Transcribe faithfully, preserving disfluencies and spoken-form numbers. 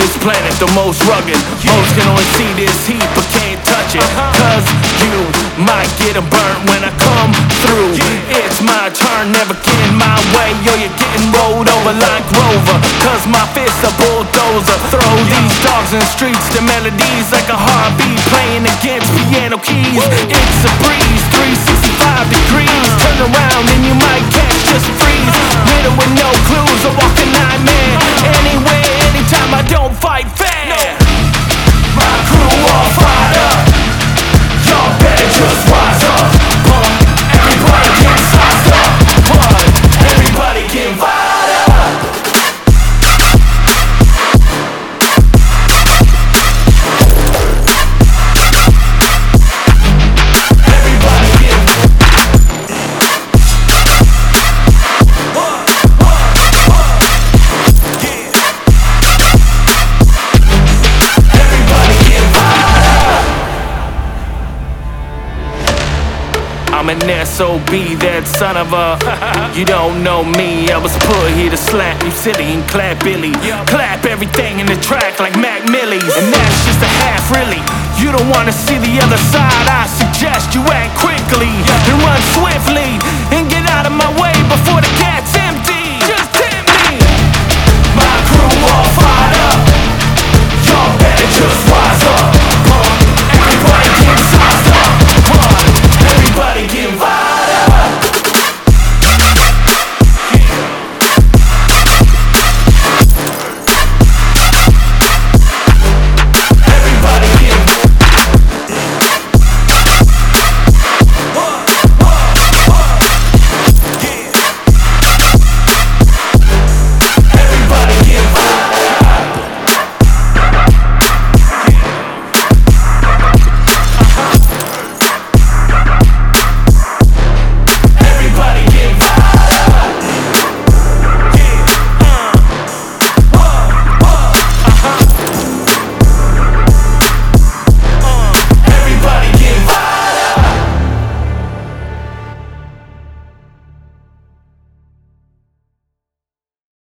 this planet, the most rugged. Most can only see this heat but can't touch it, cause you might get burnt when I come through. It's my turn, never getting my way. Yo, you're getting rolled over like Rover, cause my fist's a bulldozer. Throw these dogs in the streets to melodies like a heartbeat playing against piano keys. It's a breeze, three sixty-five degrees. Turn around and you might catch just freeze. Riddle with no clues, I walk a nightmare. Anywhere, anytime, I don't fight fair. My crew all fired up, y'all better just wise up. But everybody get sized up, but everybody get fired up. Everybody get I'm an S O B, that son of a you don't know me, I was put here to slap you silly and clap Billy. Clap everything in the track like Mac Millie's. And that's just a half really. You don't wanna see the other side, I suggest you act quickly and run swiftly and get out of my way before the cats